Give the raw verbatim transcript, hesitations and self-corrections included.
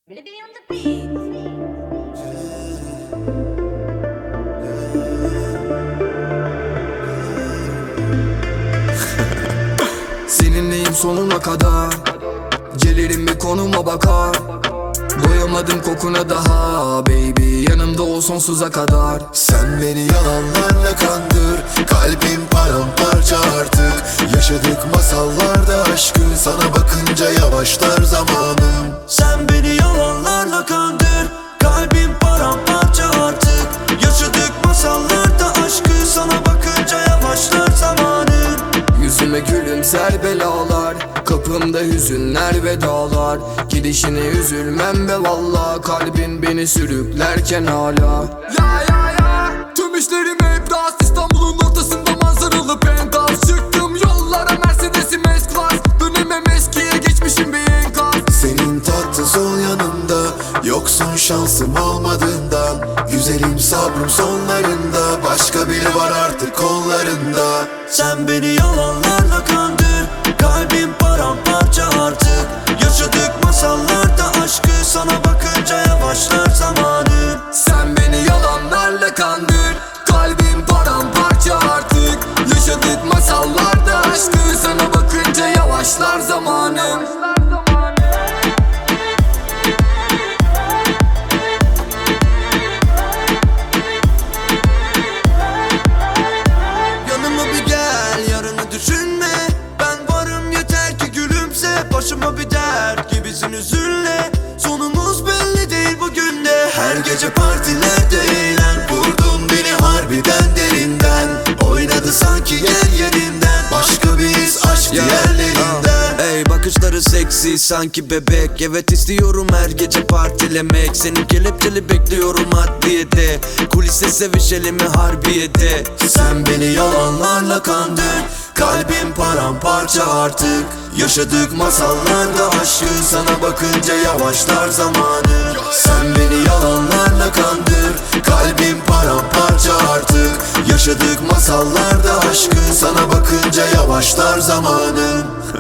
Baby on the beat. Seninleyim sonuna kadar. Gelirim bir konuma bakar. Doyamadım kokuna daha baby, yanımda ol sonsuza kadar. Sen beni yalanlarla kandır, kalbim paramparça artık. Yaşadık masallarda aşkı, sana bakınca yavaşlar zamanım. Sen beni yalanlarla kandır, kalbim paramparça artık. Yaşadık masallarda aşkı, sana bakınca yavaşlar zamanım. Yüzüme gülümser belalar, kapımda hüzünler ve dağlar. Gidişine üzülmem be valla, kalbin beni sürüklerken hala. Ya ya ya, tüm işlerim hep rast. İstanbul'un ortasında manzaralı penthouse. Çıktım yollara Mercedes'im S-Class. Dönemem eskiye, geçmişim bir enkaz. Senin tahtın sol yanımda, yoksun şansım olmadığından. Güzelim sabrım sonlarında, başka biri var artık kollarında. Sen beni yalanlarla kandır, kalbim paramparça artık. Yaşadık masallarda aşkı, sana bakınca yavaşlar zamanım. Sen beni yalanlarla kandır, kalbim paramparça artık. Yaşadık masallarda aşkı, sana bakınca yavaşlar zamanım. Yanıma bir gel, yarını düşünme. Ben varım yeter ki gülümse. Başıma bir dert gibisin üzülme. Sonumuz belli değil bugün de. Her gece partilerde eğlen, vurdun beni harbiden derinden. Oynadı sanki yer yerinden, başka bir his aşk diğerlerinden. Ey bakışları seksi sanki bebek. Evet istiyorum her gece partilemek. Seni kelepçeli bekliyorum adliyede. Kuliste sevişelim mi harbiyede. Sen beni yalanlarla kandır, kalbim paramparça artık. Yaşadık masallarda aşkı, sana bakınca yavaşlar zamanı. Sen beni yalanlarla kandır, kalbim paramparça artık. Yaşadık masallarda aşkı, sana bakınca yavaşlar zamanım.